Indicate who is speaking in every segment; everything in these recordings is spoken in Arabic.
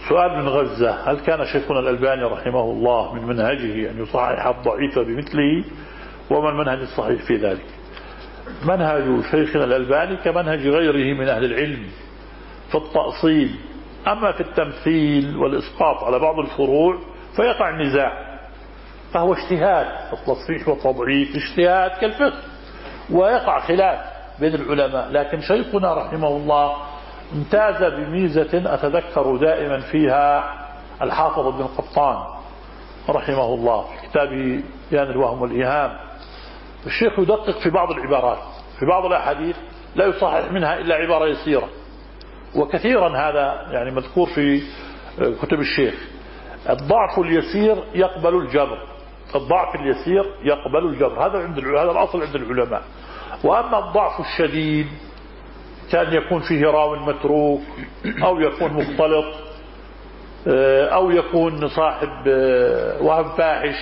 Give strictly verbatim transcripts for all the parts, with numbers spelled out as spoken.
Speaker 1: سؤال من غزة: هل كان شيخنا الألباني رحمه الله من منهجه أن يصحح الضعيف بمثله، وما المنهج الصحيح في ذلك؟ منهج شيخنا الألباني كمنهج غيره من أهل العلم في التأصيل، أما في التمثيل والإسقاط على بعض الفروع فيقع النزاع، فهو اجتهاد. التصحيح والتضعيف اجتهاد كالفقه، ويقع خلاف بين العلماء. لكن شيخنا رحمه الله امتاز بميزة أتذكر دائما فيها الحافظ ابن قطان رحمه الله في كتابه بيان الوهم والإيهام. الشيخ يدقق في بعض العبارات، في بعض الأحاديث لا يصحح منها إلا عبارة يسيرة، وكثيرا هذا يعني مذكور في كتب الشيخ. الضعف اليسير يقبل الجبر، الضعف اليسير يقبل الجبر، هذا عند هذا الأصل عند العلماء. وأما الضعف الشديد كان يكون فيه راو متروك، أو يكون مختلط، أو يكون صاحب وهم فاحش،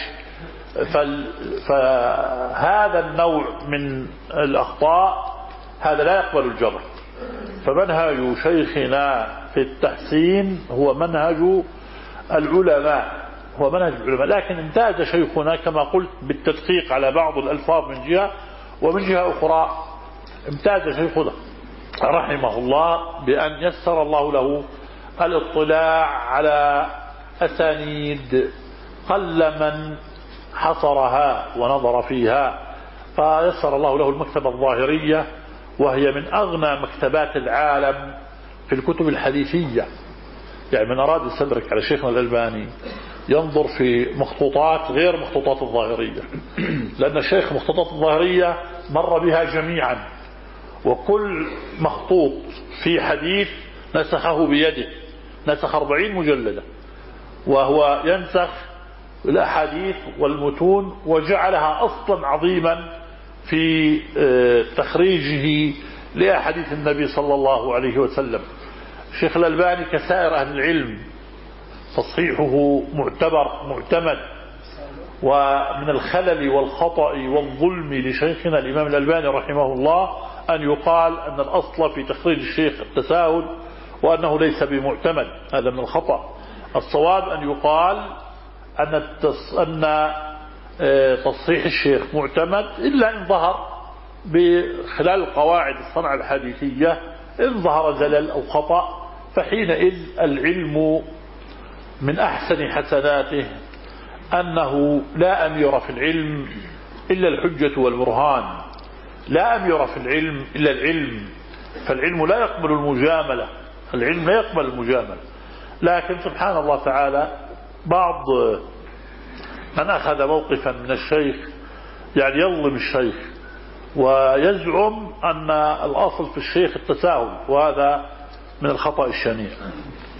Speaker 1: فهذا النوع من الأخطاء هذا لا يقبل الجبر. فمنهج شيخنا في التحسين هو منهج العلماء، هو منهج العلماء. لكن امتاز شيخنا كما قلت بالتدقيق على بعض الألفاظ من جهة، ومن جهة أخرى امتاز شيخنا رحمه الله بأن يسر الله له الاطلاع على أسانيد قل من حصرها ونظر فيها، فيسر الله له المكتبة الظاهرية، وهي من أغنى مكتبات العالم في الكتب الحديثية. يعني من أراد يستدرك على شيخنا الألباني ينظر في مخطوطات غير مخطوطات الظاهرية، لأن الشيخ مخطوطات الظاهرية مر بها جميعا، وكل مخطوط في حديث نسخه بيده، نسخ أربعين مجلدة، وهو ينسخ الأحاديث والمتون، وجعلها أصلا عظيما في تخريجه لأحاديث النبي صلى الله عليه وسلم. الشيخ الألباني كسائر أهل العلم تصحيحه معتبر معتمد. ومن الخلل والخطأ والظلم لشيخنا الإمام الألباني رحمه الله أن يقال أن الأصل في تخريج الشيخ التساهل، وأنه ليس بمعتمد، هذا من الخطأ. الصواب أن يقال أن, التص... أن تصحيح الشيخ معتمد، إلا إن ظهر بخلال قواعد الصنعة الحديثية إن ظهر زلل أو خطأ، فحينئذ العلم من أحسن حسناته أنه لا أمير في العلم إلا الحجة والبرهان، لا أمير في العلم إلا العلم، فالعلم لا يقبل المجاملة، العلم لا يقبل المجاملة. لكن سبحان الله تعالى بعض من أخذ موقفا من الشيخ يعني يظلم الشيخ ويزعم أن الأصل في الشيخ التساهل، وهذا من الخطأ الشنيع.